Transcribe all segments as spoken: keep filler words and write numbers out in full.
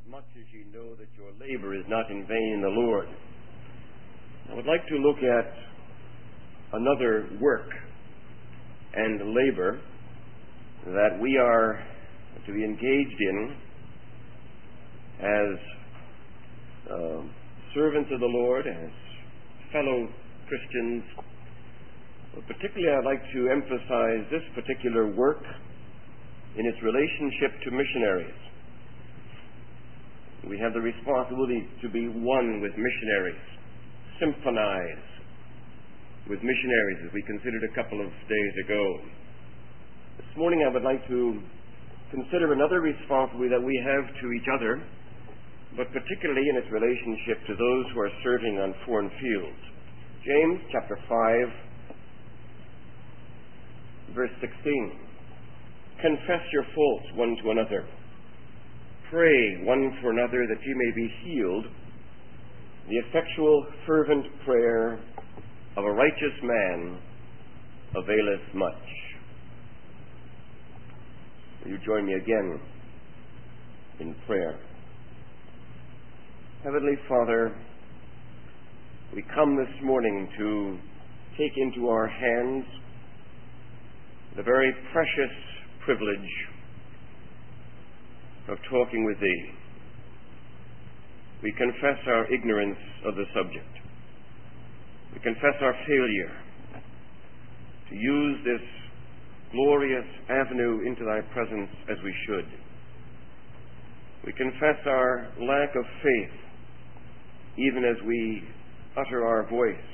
much as ye know that your labor is not in vain in the Lord. I would like to look at another work and labor that we are to be engaged in as uh, servants of the Lord, as fellow Christians. But particularly, I'd like to emphasize this particular work in its relationship to missionaries. We have the responsibility to be one with missionaries, symphonize with missionaries, as we considered a couple of days ago. This morning I would like to consider another responsibility that we have to each other, but particularly in its relationship to those who are serving on foreign fields. James chapter five, verse sixteen. Confess your faults one to another. Pray one for another that ye may be healed. The effectual, fervent prayer of a righteous man availeth much. Will you join me again in prayer? Heavenly Father, we come this morning to take into our hands the very precious privilege of talking with Thee. We confess our ignorance of the subject. We confess our failure to use this glorious avenue into Thy presence as we should. We confess our lack of faith even as we utter our voice.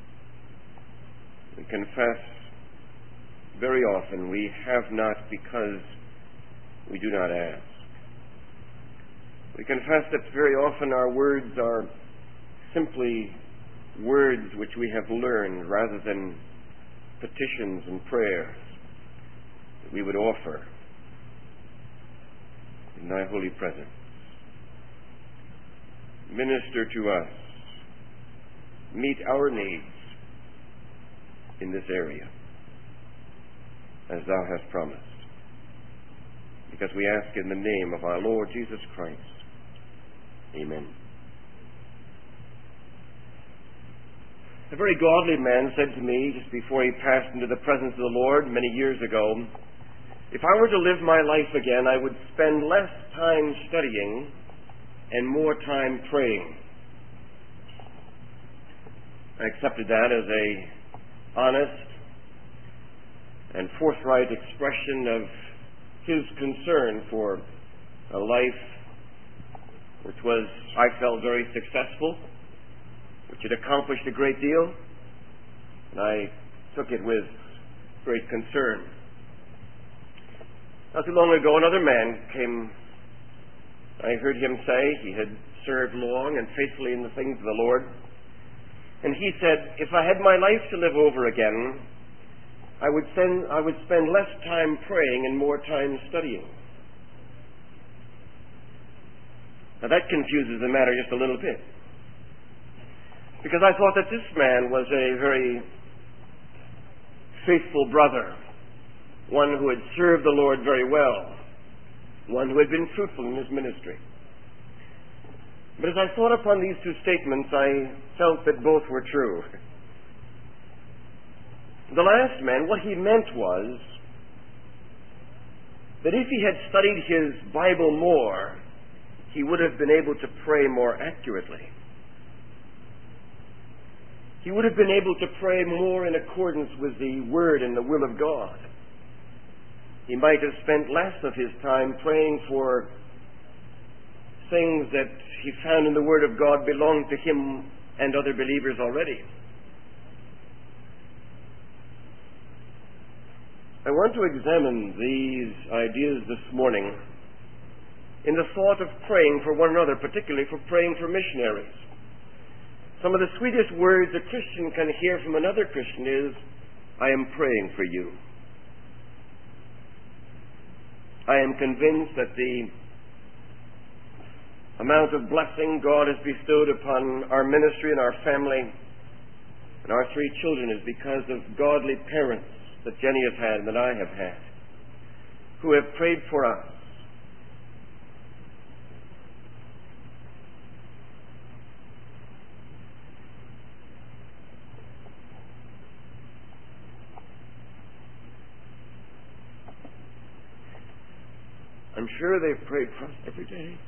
We confess very often we have not because we do not ask. We confess that very often our words are simply words which we have learned rather than petitions and prayers that we would offer in Thy holy presence. Minister to us. Meet our needs in this area, as Thou hast promised. Because we ask in the name of our Lord Jesus Christ. Amen. A very godly man said to me just before he passed into the presence of the Lord many years ago, if I were to live my life again, I would spend less time studying and more time praying. I accepted that as a honest and forthright expression of his concern for a life which was, I felt, very successful, which had accomplished a great deal, and I took it with great concern. Not too long ago, another man came. I heard him say he had served long and faithfully in the things of the Lord, and he said, if I had my life to live over again, I would spend, I would spend less time praying and more time studying. Now that confuses the matter just a little bit, because I thought that this man was a very faithful brother, one who had served the Lord very well, one who had been fruitful in his ministry. But as I thought upon these two statements, I felt that both were true. The last man, what he meant was that if he had studied his Bible more, he would have been able to pray more accurately. He would have been able to pray more in accordance with the Word and the will of God. He might have spent less of his time praying for things that he found in the Word of God belonged to him and other believers already. I want to examine these ideas this morning in the thought of praying for one another, particularly for praying for missionaries. Some of the sweetest words a Christian can hear from another Christian is, I am praying for you. I am convinced that the amount of blessing God has bestowed upon our ministry and our family and our three children is because of godly parents that Jenny has had and that I have had, who have prayed for us I'm sure they've prayed for us every day.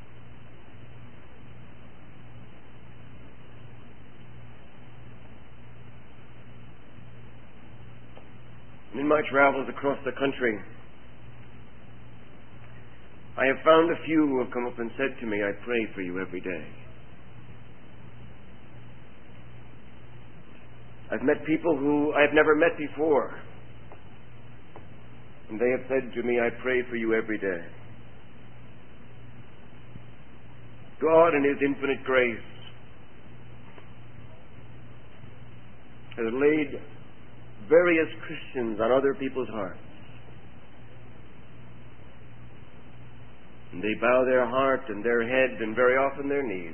In my travels across the country, I have found a few who have come up and said to me, I pray for you every day. I've met people who I've never met before, and they have said to me, I pray for you every day. God, in His infinite grace, has laid various Christians on other people's hearts. And they bow their heart and their head and very often their knees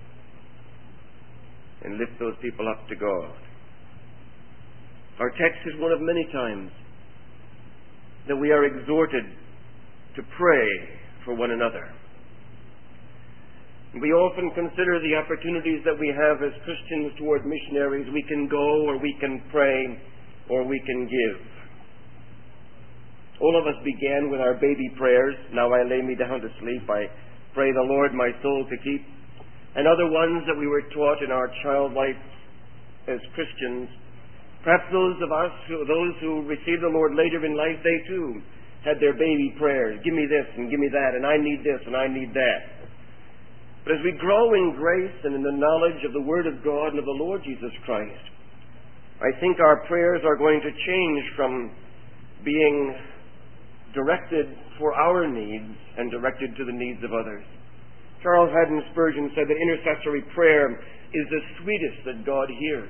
and lift those people up to God. Our text is one of many times that we are exhorted to pray for one another. We often consider the opportunities that we have as Christians toward missionaries. We can go, or we can pray, or we can give. All of us began with our baby prayers. Now I lay me down to sleep. I pray the Lord my soul to keep. And other ones that we were taught in our child life as Christians. Perhaps those of us, who, those who received the Lord later in life, they too had their baby prayers. Give me this and give me that, and I need this and I need that. But as we grow in grace and in the knowledge of the Word of God and of the Lord Jesus Christ, I think our prayers are going to change from being directed for our needs and directed to the needs of others. Charles Haddon Spurgeon said that intercessory prayer is the sweetest that God hears.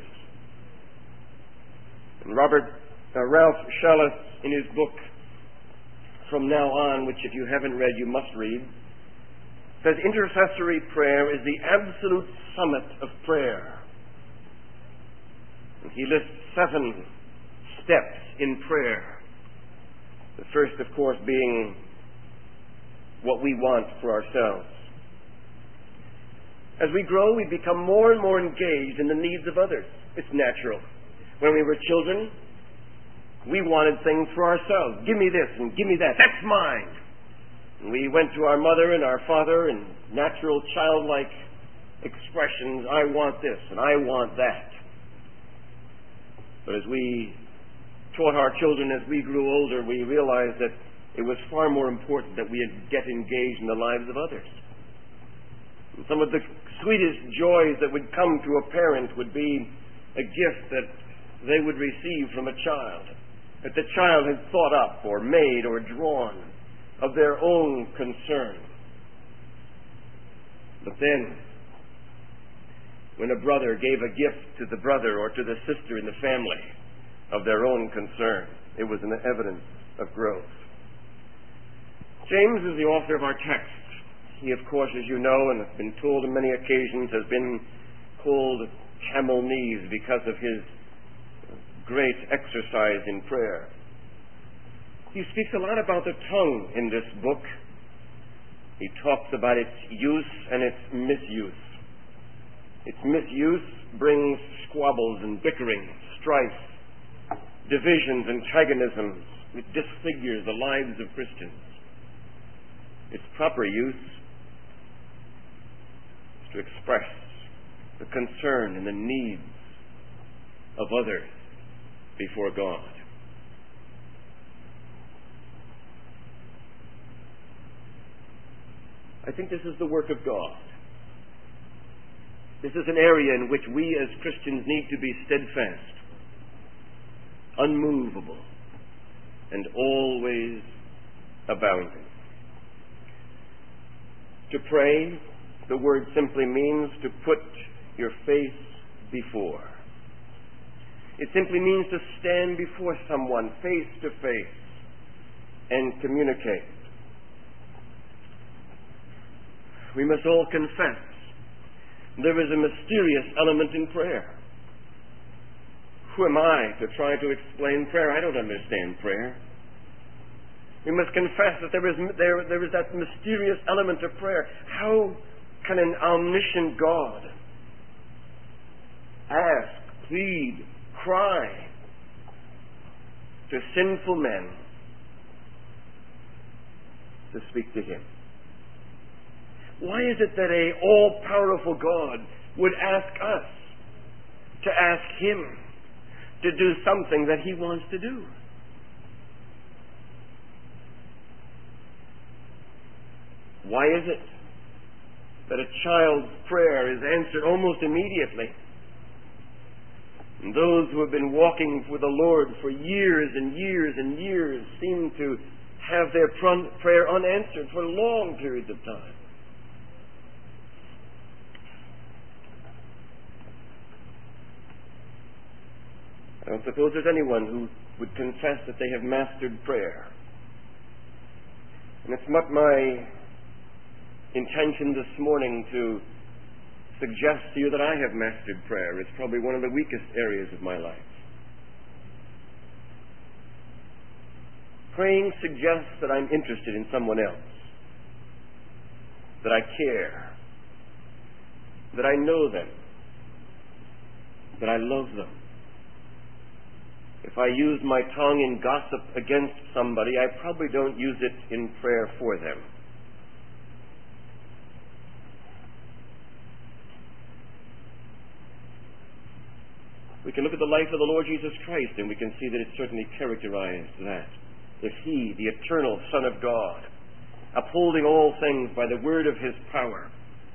And Robert uh, Ralph Shallus, in his book From Now On, which if you haven't read, you must read, says intercessory prayer is the absolute summit of prayer. And he lists seven steps in prayer. The first, of course, being what we want for ourselves. As we grow, we become more and more engaged in the needs of others. It's natural. When we were children, we wanted things for ourselves. Give me this and give me that. That's mine. And we went to our mother and our father in natural childlike expressions. I want this and I want that. But as we taught our children as we grew older, we realized that it was far more important that we get engaged in the lives of others. And some of the sweetest joys that would come to a parent would be a gift that they would receive from a child, that the child had thought up or made or drawn of their own concern. But then, when a brother gave a gift to the brother or to the sister in the family of their own concern, it was an evidence of growth. James is the author of our text. He, of course, as you know, and has been told on many occasions, has been called camel knees because of his great exercise in prayer. He speaks a lot about the tongue in this book. He talks about its use and its misuse. Its misuse brings squabbles and bickering, strife, divisions, antagonisms. It disfigures the lives of Christians. Its proper use is to express the concern and the needs of others before God. I think this is the work of God. This is an area in which we as Christians need to be steadfast, unmovable, and always abounding. To pray, the word simply means to put your face before. It simply means to stand before someone face to face and communicate. We must all confess there is a mysterious element in prayer. Who am I to try to explain prayer? I don't understand prayer. We must confess that there is, there, there is that mysterious element of prayer. How can an omniscient God ask, plead, cry to sinful men to speak to him? Why is it that a all-powerful God would ask us to ask him to do something that he wants to do? Why is it that a child's prayer is answered almost immediately, and those who have been walking with the Lord for years and years and years seem to have their prayer unanswered for long periods of time? I don't suppose there's anyone who would confess that they have mastered prayer. And it's not my intention this morning to suggest to you that I have mastered prayer. It's probably one of the weakest areas of my life. Praying suggests that I'm interested in someone else, that I care, that I know them, that I love them. If I use my tongue in gossip against somebody, I probably don't use it in prayer for them. We can look at the life of the Lord Jesus Christ and we can see that it certainly characterized that. If he, the eternal Son of God, upholding all things by the word of his power,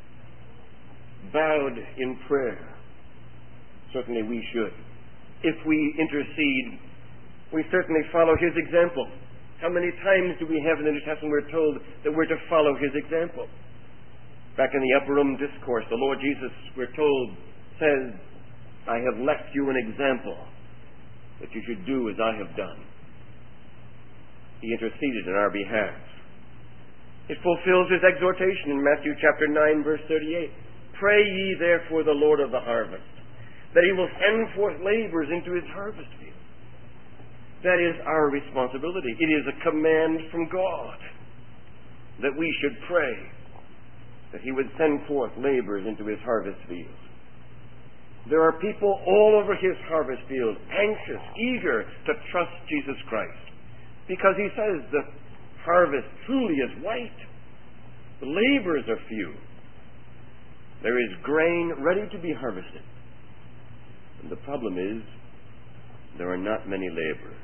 bowed in prayer, certainly we should. If we intercede, we certainly follow his example. How many times do we have in the New Testament we're told that we're to follow his example? Back in the Upper Room Discourse, the Lord Jesus, we're told, says, I have left you an example that you should do as I have done. He interceded in our behalf. It fulfills his exhortation in Matthew chapter nine, verse thirty-eight. Pray ye therefore the Lord of the harvest, that he will send forth laborers into his harvest field. That is our responsibility. It is a command from God that we should pray that he would send forth laborers into his harvest field. There are people all over his harvest field, anxious, eager to trust Jesus Christ, because he says the harvest truly is white. The laborers are few. There is grain ready to be harvested. And the problem is, there are not many laborers.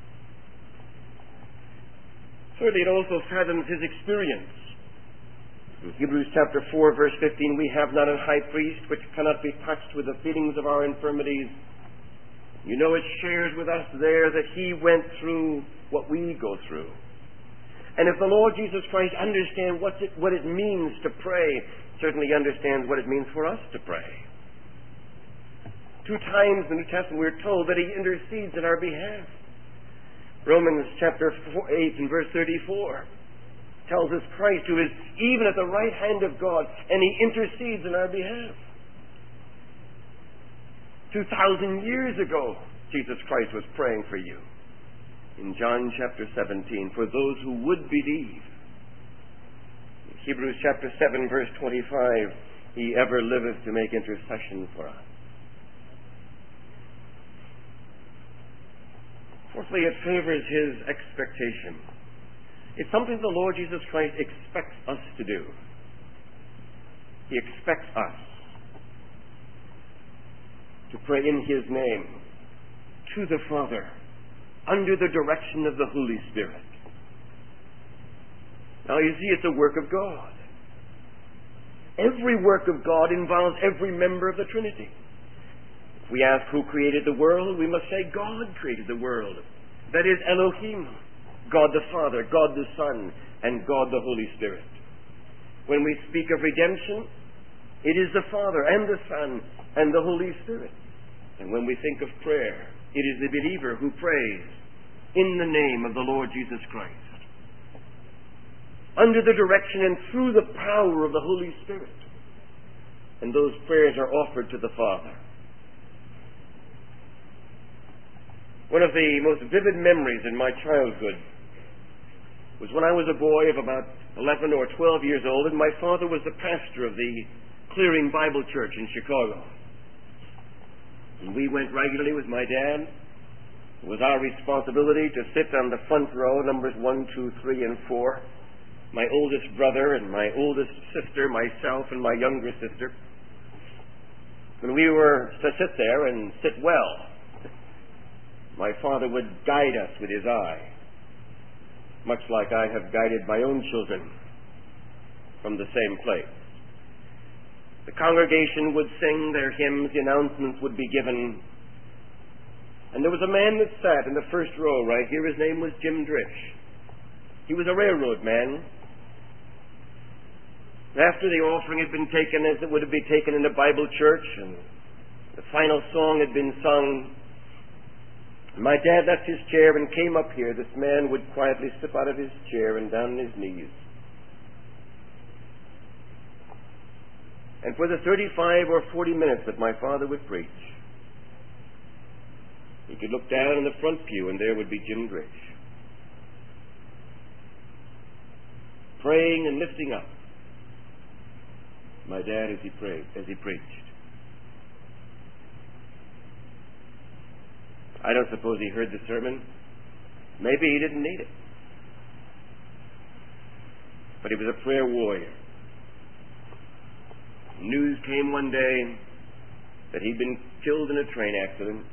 Thirdly, it also fathoms his experience. In Hebrews chapter four, verse fifteen, we have not a high priest which cannot be touched with the feelings of our infirmities. You know, it shares with us there that he went through what we go through. And if the Lord Jesus Christ understands what it, what it means to pray, certainly understands what it means for us to pray. Two times in the New Testament we're told that he intercedes in our behalf. Romans chapter eight and verse thirty-four tells us Christ, who is even at the right hand of God, and he intercedes in our behalf. Two thousand years ago, Jesus Christ was praying for you. In John chapter seventeen, for those who would believe. In Hebrews chapter seven, verse twenty-five, he ever liveth to make intercession for us. Fourthly, it favors his expectation. It's something the Lord Jesus Christ expects us to do. He expects us to pray in his name to the Father under the direction of the Holy Spirit. Now you see, it's a work of God. Every work of God involves every member of the Trinity. If we ask who created the world, we must say God created the world. That is Elohim, God the Father, God the Son, and God the Holy Spirit. When we speak of redemption, it is the Father and the Son and the Holy Spirit. And when we think of prayer, it is the believer who prays in the name of the Lord Jesus Christ, under the direction and through the power of the Holy Spirit. And those prayers are offered to the Father. One of the most vivid memories in my childhood was when I was a boy of about eleven or twelve years old, and my father was the pastor of the Clearing Bible Church in Chicago. And we went regularly with my dad. It was our responsibility to sit on the front row, numbers one, two, three, and four, my oldest brother and my oldest sister, myself and my younger sister, when we were to sit there and sit well, my father would guide us with his eye, much like I have guided my own children from the same place. The congregation would sing their hymns, the announcements would be given, and there was a man that sat in the first row right here. His name was Jim Drish. He was a railroad man. After the offering had been taken, as it would have been taken in the Bible church, and the final song had been sung, my dad left his chair and came up here. This man would quietly slip out of his chair and down on his knees. And for the thirty-five or forty minutes that my father would preach, he could look down in the front pew and there would be Jim Drish, praying and lifting up my dad as he prayed, as he preached. I don't suppose he heard the sermon. Maybe he didn't need it. But he was a prayer warrior. News came one day that he'd been killed in a train accident.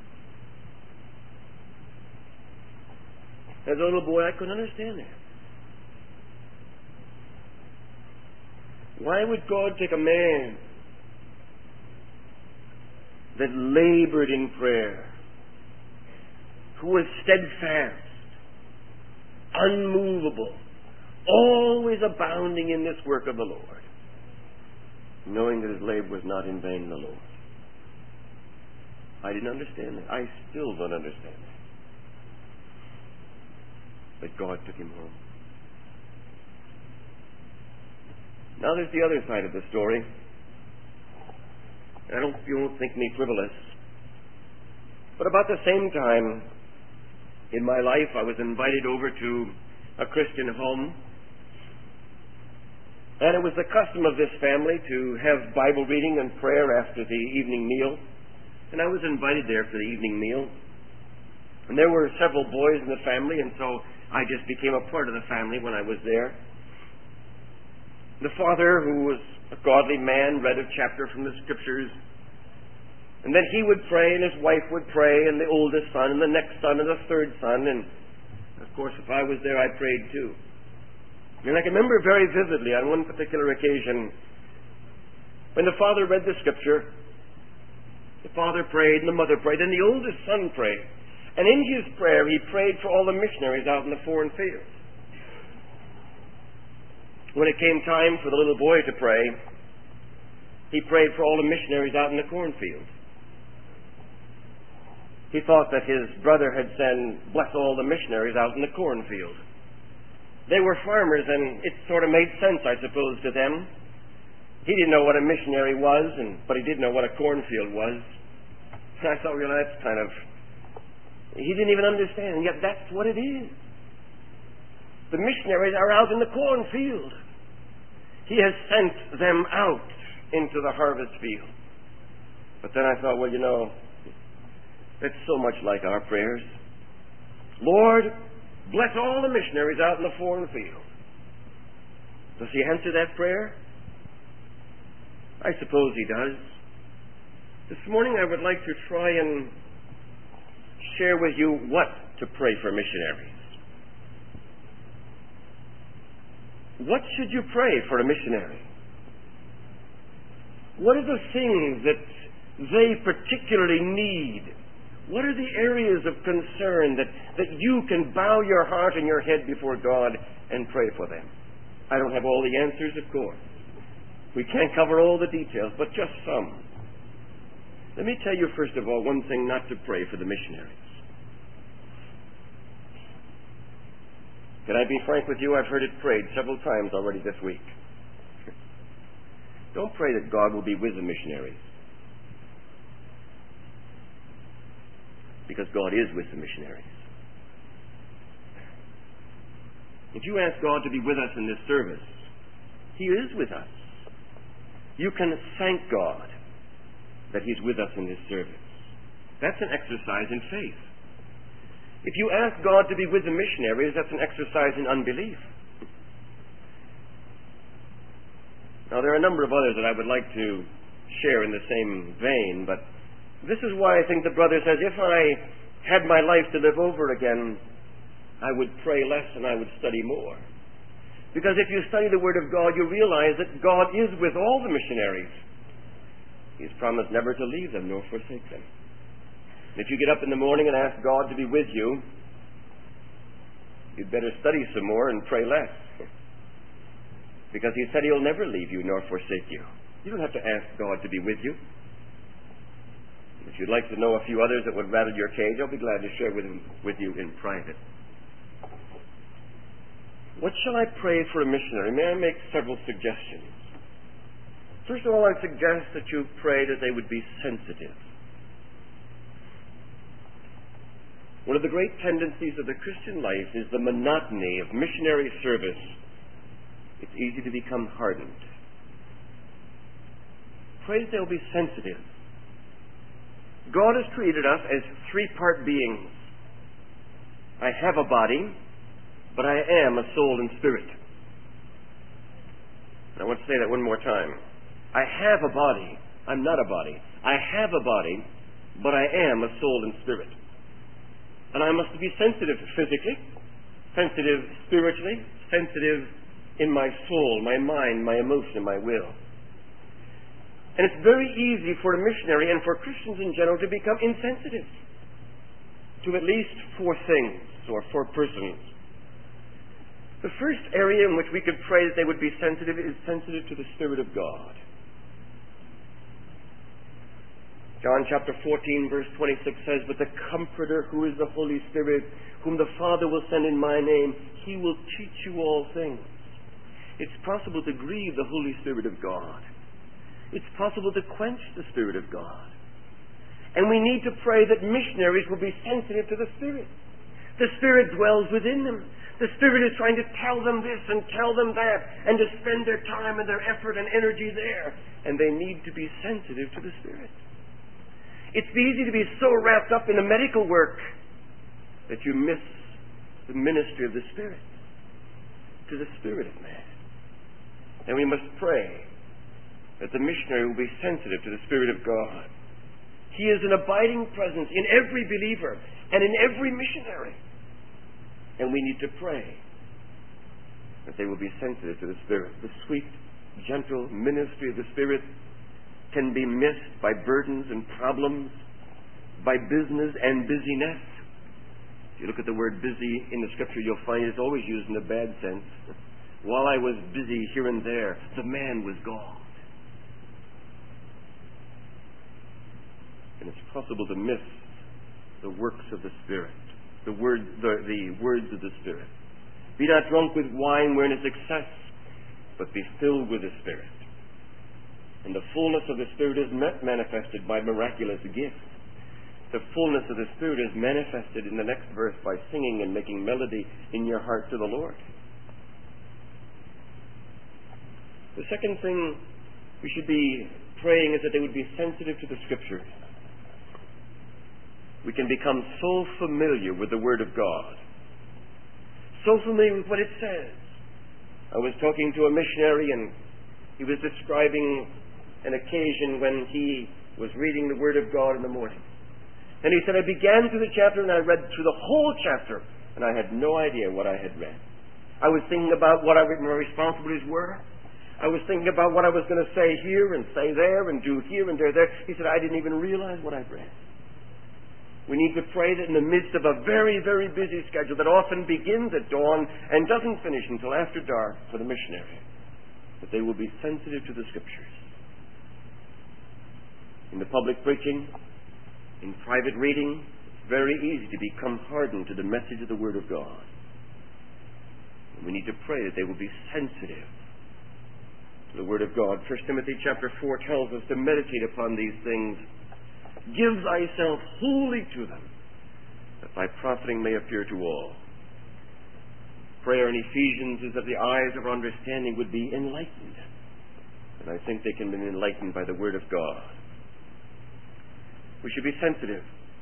As a little boy, I couldn't understand that. Why would God take a man that labored in prayer, who was steadfast, unmovable, always abounding in this work of the Lord, knowing that his labor was not in vain in the Lord? I didn't understand that. I still don't understand that. But God took him home. Now there's the other side of the story. I don't, you won't think me frivolous. But about the same time in my life, I was invited over to a Christian home. And it was the custom of this family to have Bible reading and prayer after the evening meal. And I was invited there for the evening meal. And there were several boys in the family, and so I just became a part of the family when I was there. The father, who was a godly man, read a chapter from the Scriptures. And then he would pray, and his wife would pray, and the oldest son, and the next son, and the third son. And, of course, if I was there, I prayed too. And I can remember very vividly on one particular occasion when the father read the Scripture, the father prayed, and the mother prayed, and the oldest son prayed. And in his prayer, he prayed for all the missionaries out in the foreign fields. When it came time for the little boy to pray, he prayed for all the missionaries out in the cornfields. He thought that his brother had said, bless all the missionaries out in the cornfield. They were farmers, and it sort of made sense, I suppose, to them. He didn't know what a missionary was, and but he did know what a cornfield was. And I thought, well, that's kind of... He didn't even understand, and yet that's what it is. The missionaries are out in the cornfield. He has sent them out into the harvest field. But then I thought, well, you know, it's so much like our prayers. Lord, bless all the missionaries out in the foreign field. Does he answer that prayer? I suppose he does. This morning I would like to try and share with you what to pray for missionaries. What should you pray for a missionary? What are the things that they particularly need? What are the areas of concern that, that you can bow your heart and your head before God and pray for them? I don't have all the answers, of course. We can't cover all the details, but just some. Let me tell you, first of all, one thing not to pray for the missionaries. Can I be frank with you? I've heard it prayed several times already this week. Don't pray that God will be with the missionaries, because God is with the missionaries. If you ask God to be with us in this service, He is with us. You can thank God that He's with us in this service. That's an exercise in faith. If you ask God to be with the missionaries, that's an exercise in unbelief. Now, there are a number of others that I would like to share in the same vein, but this is why I think the brother says, if I had my life to live over again, I would pray less and I would study more. Because if you study the Word of God, you realize that God is with all the missionaries. He's promised never to leave them nor forsake them. If you get up in the morning and ask God to be with you, you'd better study some more and pray less. Because He said He'll never leave you nor forsake you. You don't have to ask God to be with you. If you'd like to know a few others that would rattle your cage, I'll be glad to share with, them, with you in private. What shall I pray for a missionary? May I make several suggestions? First of all, I suggest that you pray that they would be sensitive. One of the great tendencies of the Christian life is the monotony of missionary service. It's easy to become hardened. Pray that they'll be sensitive. God has created us as three-part beings. I have a body, but I am a soul and spirit. I want to say that one more time. I have a body. I'm not a body. I have a body, but I am a soul and spirit. And I must be sensitive physically, sensitive spiritually, sensitive in my soul, my mind, my emotion, my will. And it's very easy for a missionary and for Christians in general to become insensitive to at least four things or four persons. The first area in which we could pray that they would be sensitive is sensitive to the Spirit of God. John chapter fourteen verse twenty-six says, "But the Comforter, who is the Holy Spirit, whom the Father will send in my name, He will teach you all things." It's possible to grieve the Holy Spirit of God. It's possible to quench the Spirit of God. And we need to pray that missionaries will be sensitive to the Spirit. The Spirit dwells within them. The Spirit is trying to tell them this and tell them that and to spend their time and their effort and energy there. And they need to be sensitive to the Spirit. It's easy to be so wrapped up in the medical work that you miss the ministry of the Spirit to the spirit of man. And we must pray that the missionary will be sensitive to the Spirit of God. He is an abiding presence in every believer and in every missionary. And we need to pray that they will be sensitive to the Spirit. The sweet, gentle ministry of the Spirit can be missed by burdens and problems, by business and busyness. If you look at the word busy in the Scripture, you'll find it's always used in a bad sense. While I was busy here and there, the man was gone. And it's possible to miss the works of the Spirit, the, word, the, the words of the Spirit. Be not drunk with wine wherein is excess, but be filled with the Spirit. And the fullness of the Spirit is manifested by miraculous gifts. The fullness of the Spirit is manifested in the next verse by singing and making melody in your heart to the Lord. The second thing we should be praying is that they would be sensitive to the Scriptures. We can become so familiar with the Word of God, so familiar with what it says. I was talking to a missionary and he was describing an occasion when he was reading the Word of God in the morning. And he said, I began through the chapter and I read through the whole chapter and I had no idea what I had read. I was thinking about what I, my responsibilities were. I was thinking about what I was going to say here and say there and do here and there there. He said, I didn't even realize what I'd read. We need to pray that in the midst of a very, very busy schedule that often begins at dawn and doesn't finish until after dark for the missionary, that they will be sensitive to the Scriptures. In the public preaching, in private reading, it's very easy to become hardened to the message of the Word of God. And we need to pray that they will be sensitive to the Word of God. First Timothy chapter four tells us to meditate upon these things. Give thyself wholly to them, that thy profiting may appear to all. Prayer in Ephesians is that the eyes of our understanding would be enlightened. And I think they can be enlightened by the Word of God. We should be sensitive.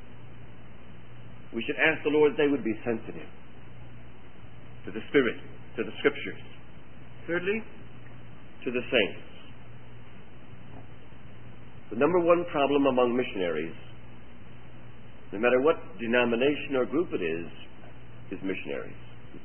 We should ask the Lord they would be sensitive to the Spirit, to the Scriptures. Thirdly, to the saints. The number one problem among missionaries, no matter what denomination or group it is, is missionaries.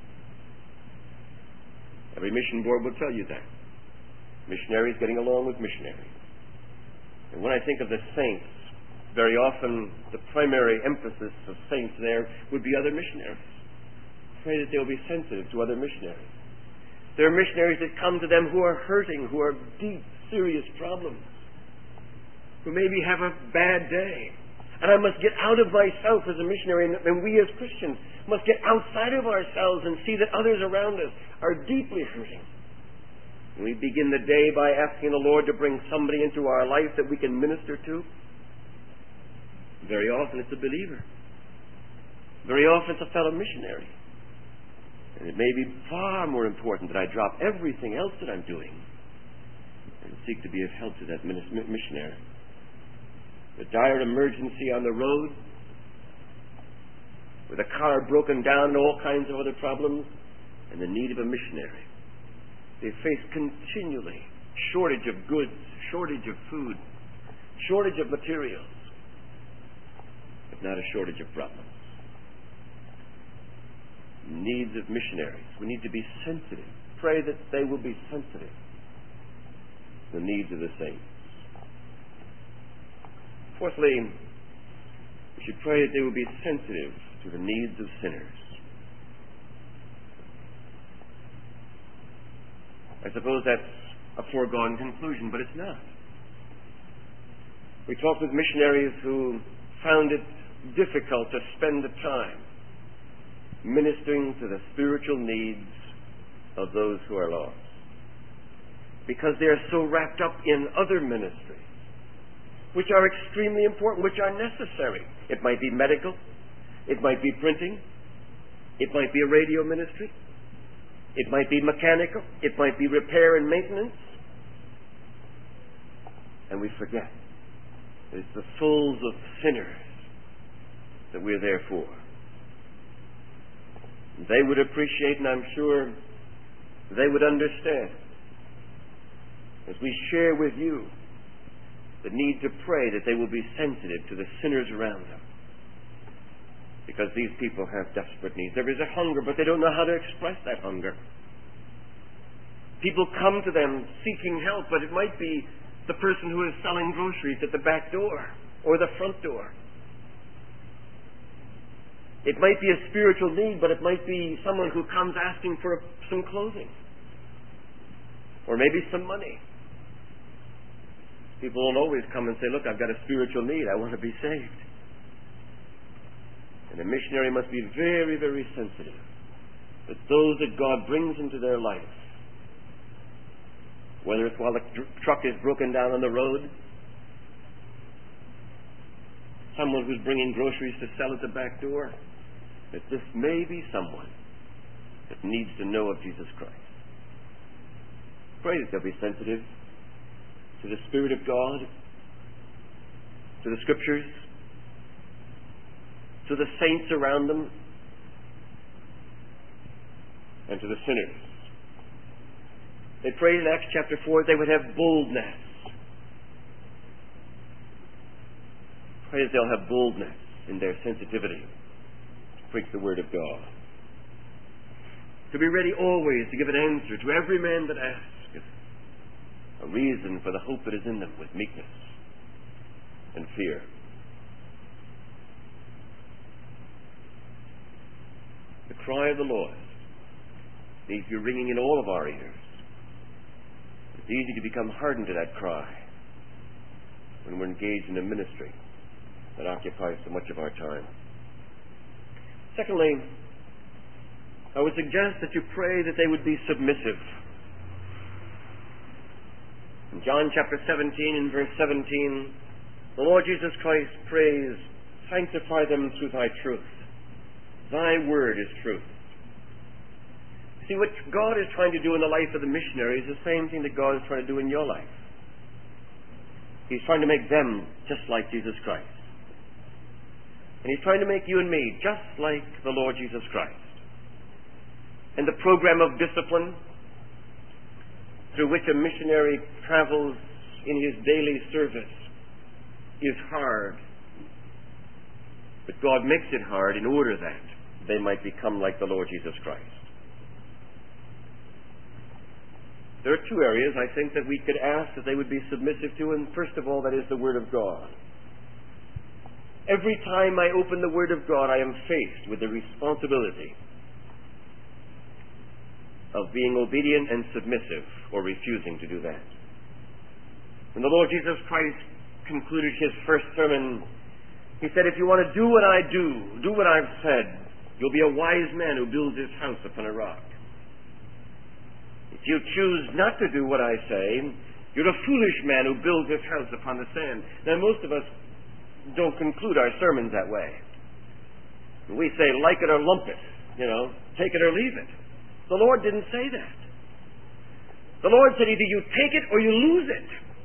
Every mission board will tell you that. Missionaries getting along with missionaries. And when I think of the saints, very often the primary emphasis of saints there would be other missionaries. Pray that they'll be sensitive to other missionaries. There are missionaries that come to them who are hurting, who are deep, serious problems, who maybe have a bad day. And I must get out of myself as a missionary, and we as Christians must get outside of ourselves and see that others around us are deeply hurting. And we begin the day by asking the Lord to bring somebody into our life that we can minister to. Very often it's a believer. Very often it's a fellow missionary. And it may be far more important that I drop everything else that I'm doing and seek to be of help to that missionary. The dire emergency on the road, with a car broken down and all kinds of other problems, and the need of a missionary. They face continually shortage of goods, shortage of food, shortage of materials, but not a shortage of problems. Needs of missionaries. We need to be sensitive. Pray that they will be sensitive to the needs of the saints. Fourthly, we should pray that they will be sensitive to the needs of sinners. I suppose that's a foregone conclusion, but it's not. We talked with missionaries who found it difficult to spend the time ministering to the spiritual needs of those who are lost, because they are so wrapped up in other ministries, which are extremely important, which are necessary. It might be medical, it might be printing, it might be a radio ministry, it might be mechanical, it might be repair and maintenance. And we forget that it's the souls of sinners that we're there for. They would appreciate, and I'm sure they would understand, as we share with you the need to pray that they will be sensitive to the sinners around them. Because these people have desperate needs. There is a hunger, but they don't know how to express that hunger. People come to them seeking help, but it might be the person who is selling groceries at the back door or the front door. It might be a spiritual need, but it might be someone who comes asking for some clothing or maybe some money. People don't always come and say, look, I've got a spiritual need. I want to be saved. And a missionary must be very, very sensitive that those that God brings into their life, whether it's while the truck is broken down on the road, someone who's bringing groceries to sell at the back door, that this may be someone that needs to know of Jesus Christ. Pray that they'll be sensitive to the Spirit of God, to the Scriptures, to the saints around them, and to the sinners. They prayed in Acts chapter four they would have boldness. Pray that they'll have boldness in their sensitivity to preach the Word of God. To be ready always to give an answer to every man that asketh, a reason for the hope that is in them with meekness and fear. The cry of the Lord needs to be ringing in all of our ears. It's easy to become hardened to that cry when we're engaged in a ministry that occupies so much of our time. Secondly, I would suggest that you pray that they would be submissive. In John chapter seventeen and verse seventeen, the Lord Jesus Christ prays, sanctify them through thy truth. Thy word is truth. See, what God is trying to do in the life of the missionary is the same thing that God is trying to do in your life. He's trying to make them just like Jesus Christ. And He's trying to make you and me just like the Lord Jesus Christ. And the program of discipline through which a missionary travels in his daily service is hard. But God makes it hard in order that they might become like the Lord Jesus Christ. There are two areas, I think, that we could ask that they would be submissive to, and first of all, that is the Word of God. Every time I open the Word of God, I am faced with the responsibility of being obedient and submissive, or refusing to do that. When the Lord Jesus Christ concluded his first sermon, he said, if you want to do what I do, do what I've said, you'll be a wise man who builds his house upon a rock. If you choose not to do what I say, you're a foolish man who builds his house upon the sand. Now, most of us don't conclude our sermons that way. We say, like it or lump it, you know, take it or leave it. The Lord didn't say that. The Lord said, either you take it or you lose it.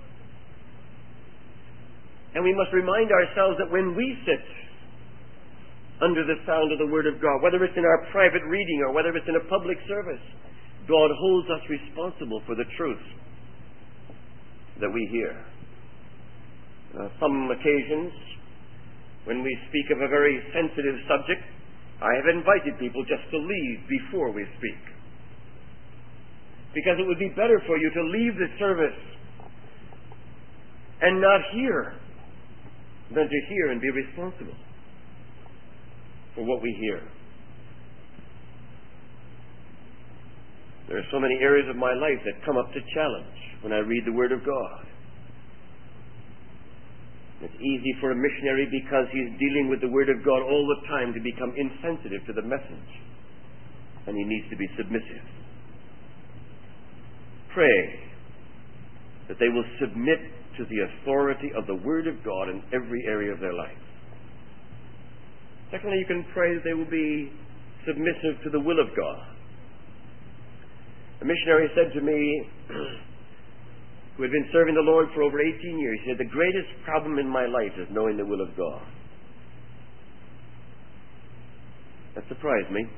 And we must remind ourselves that when we sit under the sound of the Word of God, whether it's in our private reading or whether it's in a public service, God holds us responsible for the truth that we hear. Uh, some occasions, when we speak of a very sensitive subject, I have invited people just to leave before we speak. Because it would be better for you to leave the service and not hear than to hear and be responsible for what we hear. There are so many areas of my life that come up to challenge when I read the Word of God. It's easy for a missionary, because he's dealing with the Word of God all the time, to become insensitive to the message. And he needs to be submissive. Pray that they will submit to the authority of the Word of God in every area of their life. Secondly, you can pray that they will be submissive to the will of God. A missionary said to me, who had been serving the Lord for over eighteen years, he said, the greatest problem in my life is knowing the will of God. That surprised me.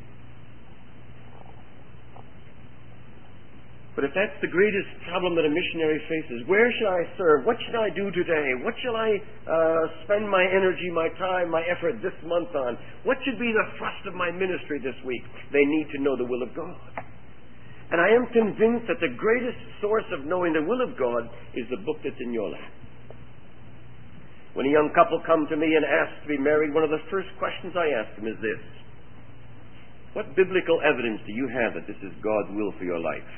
But if that's the greatest problem that a missionary faces, where should I serve? What should I do today? What shall I uh, spend my energy, my time, my effort this month on? What should be the thrust of my ministry this week? They need to know the will of God. And I am convinced that the greatest source of knowing the will of God is the book that's in your lap. When a young couple come to me and ask to be married, one of the first questions I ask them is this: what biblical evidence do you have that this is God's will for your life?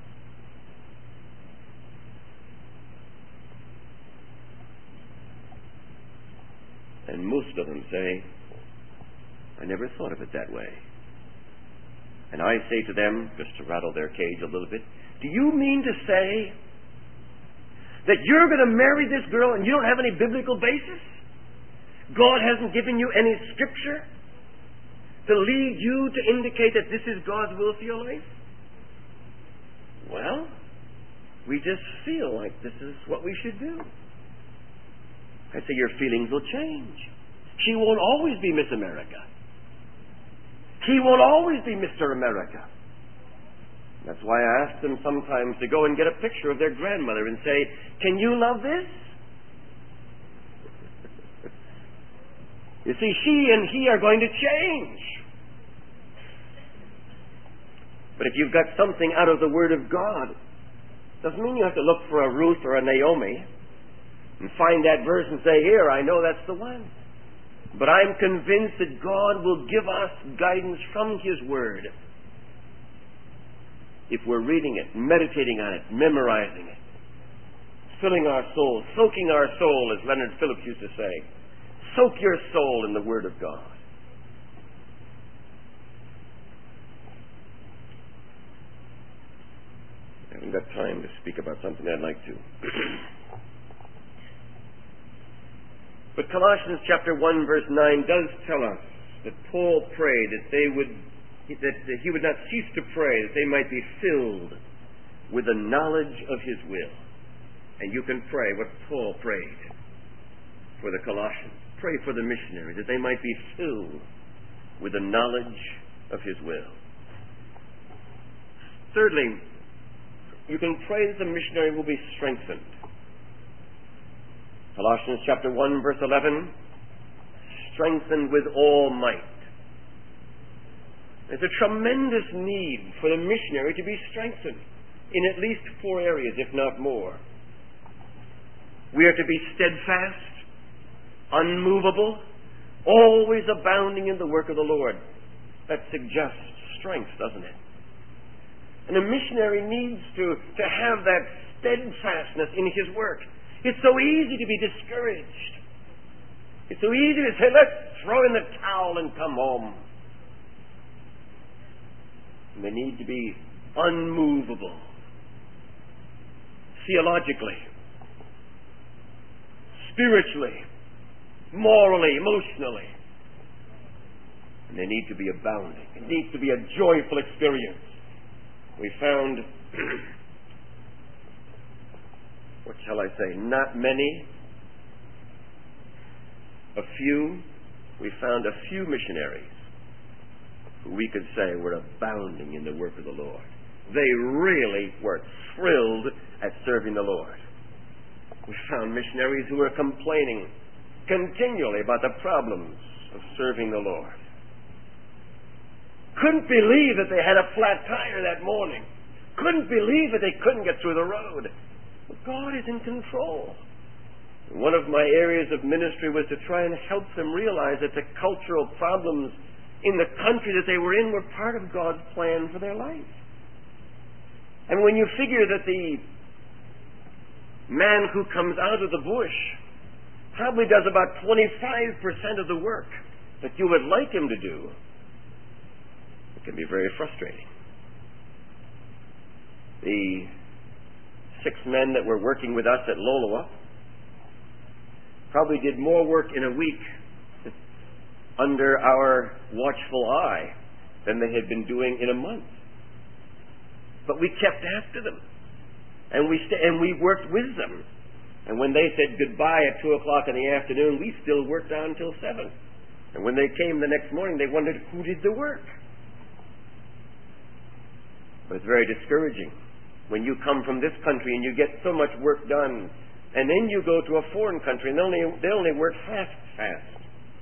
And most of them say, I never thought of it that way. And I say to them, just to rattle their cage a little bit, do you mean to say that you're going to marry this girl and you don't have any biblical basis? God hasn't given you any scripture to lead you to indicate that this is God's will for your life? Well, we just feel like this is what we should do. I say your feelings will change. She won't always be Miss America. He won't always be Mister America. That's why I ask them sometimes to go and get a picture of their grandmother and say, can you love this? You see, she and he are going to change. But if you've got something out of the Word of God, doesn't mean you have to look for a Ruth or a Naomi and find that verse and say, here, I know that's the one. But I'm convinced that God will give us guidance from His Word if we're reading it, meditating on it, memorizing it, filling our soul, soaking our soul, as Leonard Phillips used to say. Soak your soul in the Word of God. I haven't got time to speak about something I'd like to. But Colossians chapter one verse nine does tell us that Paul prayed that they would, that he would not cease to pray that they might be filled with the knowledge of His will. And you can pray what Paul prayed for the Colossians. Pray for the missionaries that they might be filled with the knowledge of His will. Thirdly, you can pray that the missionary will be strengthened. Colossians chapter one, verse eleven, strengthened with all might. There's a tremendous need for the missionary to be strengthened in at least four areas, if not more. We are to be steadfast, unmovable, always abounding in the work of the Lord. That suggests strength, doesn't it? And a missionary needs to, to have that steadfastness in his work. It's so easy to be discouraged. It's so easy to say, let's throw in the towel and come home. And they need to be unmovable, theologically, spiritually, morally, emotionally. And they need to be abounding. It needs to be a joyful experience. We found, what shall I say, not many, a few, we found a few missionaries who we could say were abounding in the work of the Lord. They really were thrilled at serving the Lord. We found missionaries who were complaining continually about the problems of serving the Lord. Couldn't believe that they had a flat tire that morning. Couldn't believe that they couldn't get through the road. But God is in control. One of my areas of ministry was to try and help them realize that the cultural problems in the country that they were in were part of God's plan for their life. And when you figure that the man who comes out of the bush probably does about twenty-five percent of the work that you would like him to do, it can be very frustrating. The six men that were working with us at Loloa probably did more work in a week under our watchful eye than they had been doing in a month. But we kept after them, and we st- and we worked with them. And when they said goodbye at two o'clock in the afternoon, we still worked on until seven. And when they came the next morning, they wondered who did the work. But it's very discouraging when you come from this country and you get so much work done, and then you go to a foreign country and they only they only work fast, fast.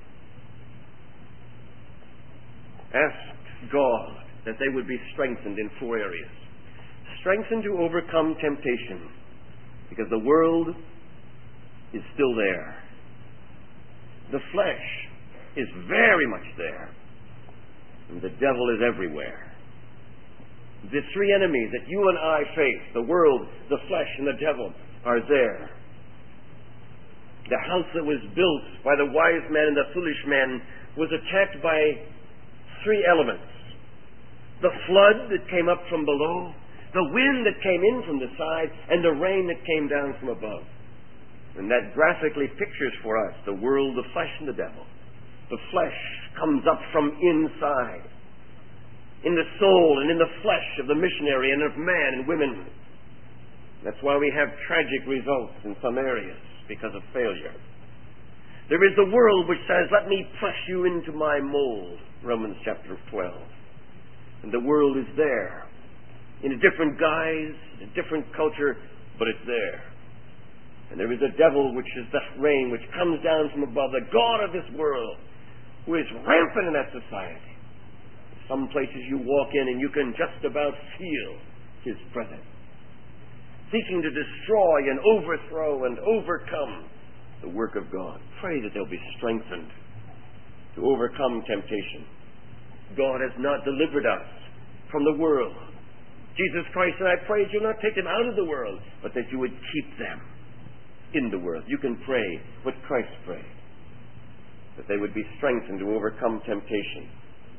Ask God that they would be strengthened in four areas. Strengthened to overcome temptation, because the world is still there. The flesh is very much there, and the devil is everywhere. The three enemies that you and I face, the world, the flesh, and the devil, are there. The house that was built by the wise man and the foolish man was attacked by three elements. The flood that came up from below, the wind that came in from the side, and the rain that came down from above. And that graphically pictures for us the world, the flesh, and the devil. The flesh comes up from inside, in the soul and in the flesh of the missionary and of man and women. That's why we have tragic results in some areas because of failure. There is the world which says, let me press you into my mold, Romans chapter twelve. And the world is there, in a different guise, in a different culture, but it's there. And there is a devil, which is the rain, which comes down from above, the God of this world, who is rampant in that society. Some places you walk in and you can just about feel his presence, seeking to destroy and overthrow and overcome the work of God. Pray that they'll be strengthened to overcome temptation. God has not delivered us from the world. Jesus Christ said, I pray that you'll not take them out of the world, but that you would keep them in the world. You can pray what Christ prayed, that they would be strengthened to overcome temptation.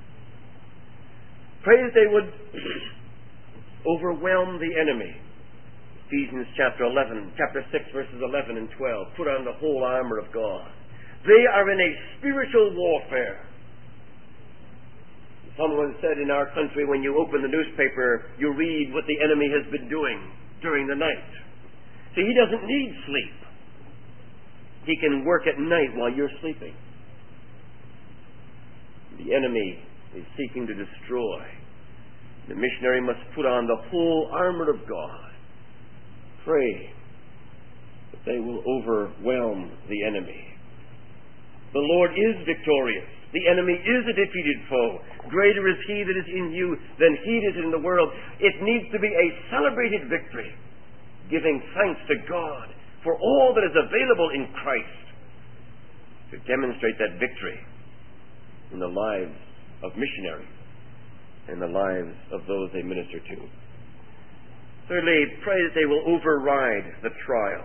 Pray that they would overwhelm the enemy. Ephesians chapter eleven, chapter six, verses eleven and twelve. Put on the whole armor of God. They are in a spiritual warfare. Someone said in our country, when you open the newspaper, you read what the enemy has been doing during the night. See, he doesn't need sleep. He can work at night while you're sleeping. The enemy is seeking to destroy. The missionary must put on the whole armor of God. Pray that they will overwhelm the enemy. The Lord is victorious. The enemy is a defeated foe. Greater is he that is in you than he that is in the world. It needs to be a celebrated victory, giving thanks to God for all that is available in Christ to demonstrate that victory in the lives of missionaries and the lives of those they minister to. Thirdly, pray that they will override the trial.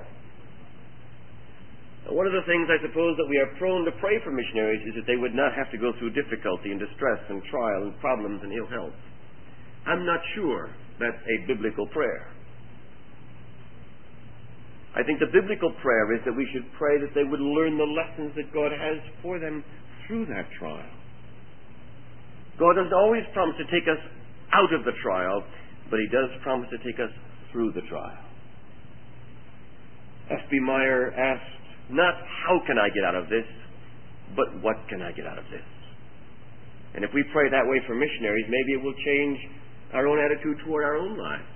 Now, one of the things I suppose that we are prone to pray for missionaries is that they would not have to go through difficulty and distress and trial and problems and ill health. I'm not sure that's a biblical prayer. I think the biblical prayer is that we should pray that they would learn the lessons that God has for them through that trial. God doesn't always promise to take us out of the trial, but he does promise to take us through the trial. F B Meyer asked, not how can I get out of this, but what can I get out of this? And if we pray that way for missionaries, maybe it will change our own attitude toward our own lives.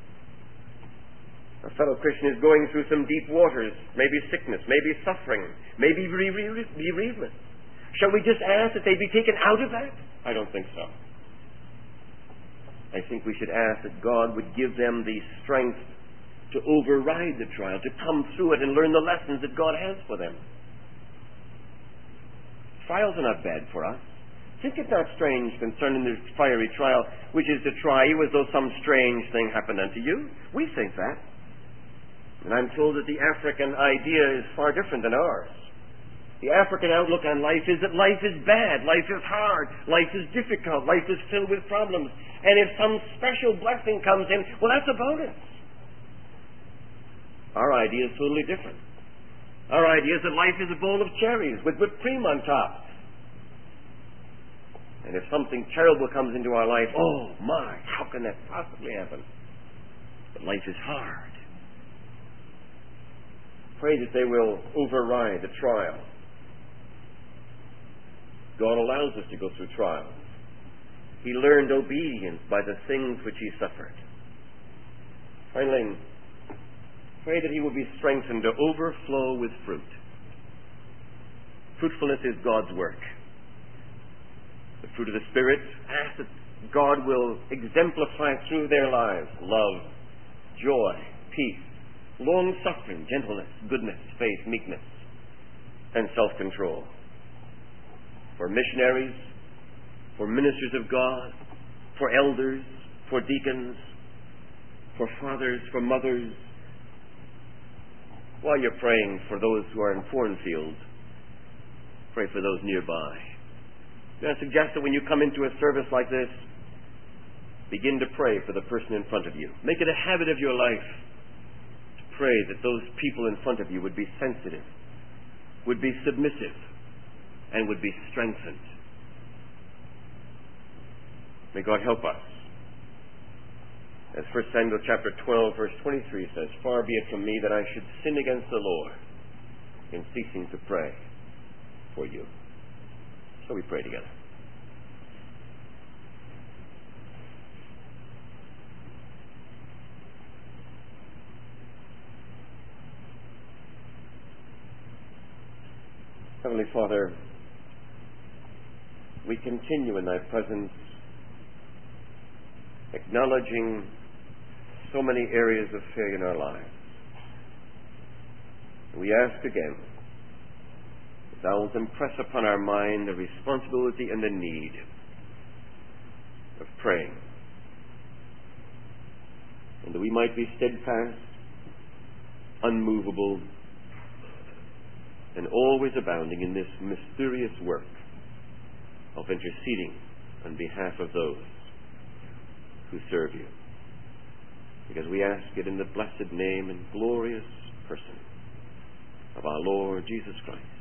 A fellow Christian is going through some deep waters, maybe sickness, maybe suffering, maybe bereavement. Shall we just ask that they be taken out of that? I don't think so. I think we should ask that God would give them the strength to override the trial, to come through it and learn the lessons that God has for them. Trials are not bad for us. Think it not strange concerning the fiery trial, which is to try you as though some strange thing happened unto you. We think that. And I'm told that the African idea is far different than ours. The African outlook on life is that life is bad, life is hard, life is difficult, life is filled with problems. And if some special blessing comes in, well, that's a bonus. Our idea is totally different. Our idea is that life is a bowl of cherries with whipped cream on top. And if something terrible comes into our life, oh my, how can that possibly happen? But life is hard. Pray that they will override the trial. God allows us to go through trials. He learned obedience by the things which he suffered. Finally, pray that he will be strengthened to overflow with fruit. Fruitfulness is God's work. The fruit of the Spirit, ask that God will exemplify through their lives love, joy, peace, long-suffering, gentleness, goodness, faith, meekness, and self-control. For missionaries, for ministers of God, for elders, for deacons, for fathers, for mothers. While you're praying for those who are in foreign fields, pray for those nearby. May I suggest that when you come into a service like this, begin to pray for the person in front of you. Make it a habit of your life to pray that those people in front of you would be sensitive, would be submissive, and would be strengthened. May God help us. As First Samuel chapter twelve, verse twenty-three says, far be it from me that I should sin against the Lord in ceasing to pray for you. So we pray together. Heavenly Father, we continue in thy presence, acknowledging so many areas of failure in our lives. We ask again that thou wilt impress upon our mind the responsibility and the need of praying, and that we might be steadfast, unmovable, and always abounding in this mysterious work of interceding on behalf of those who serve you. Because we ask it in the blessed name and glorious person of our Lord Jesus Christ.